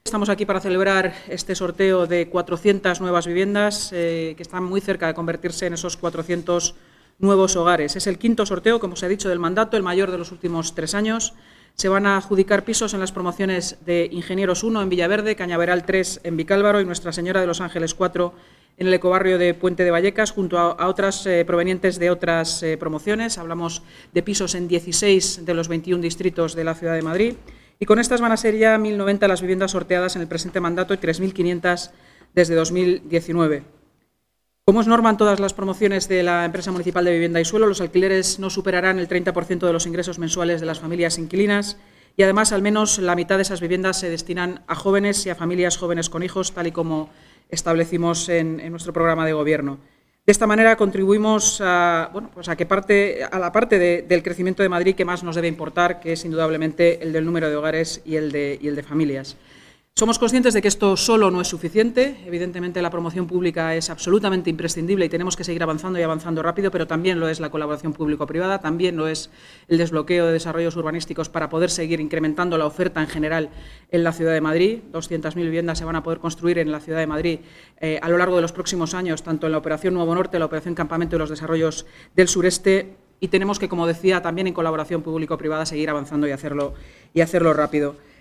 Estamos aquí para celebrar este sorteo de 400 nuevas viviendas que están muy cerca de convertirse en esos 400 nuevos hogares. Es el quinto sorteo, como os he dicho, del mandato, el mayor de los últimos 3 años. Se van a adjudicar pisos en las promociones de Ingenieros 1 en Villaverde, Cañaveral 3 en Vicálvaro y Nuestra Señora de los Ángeles 4 en el ecobarrio de Puente de Vallecas, junto a otras provenientes de otras promociones. Hablamos de pisos en 16 de los 21 distritos de la ciudad de Madrid. Y con estas van a ser ya 1.090 las viviendas sorteadas en el presente mandato y 3.500 desde 2019. Como es norma en todas las promociones de la Empresa Municipal de Vivienda y Suelo, los alquileres no superarán el 30% de los ingresos mensuales de las familias inquilinas y, además, al menos la mitad de esas viviendas se destinan a jóvenes y a familias jóvenes con hijos, tal y como establecimos en nuestro programa de Gobierno. De esta manera contribuimos a la parte del crecimiento de Madrid que más nos debe importar, que es indudablemente el del número de hogares y el de familias. Somos conscientes de que esto solo no es suficiente. Evidentemente, la promoción pública es absolutamente imprescindible y tenemos que seguir avanzando y avanzando rápido, pero también lo es la colaboración público-privada, también lo es el desbloqueo de desarrollos urbanísticos para poder seguir incrementando la oferta en general en la ciudad de Madrid. 200.000 viviendas se van a poder construir en la ciudad de Madrid a lo largo de los próximos años, tanto en la Operación Nuevo Norte, la Operación Campamento y los desarrollos del sureste. Y tenemos que, como decía, también en colaboración público-privada seguir avanzando y hacerlo rápido.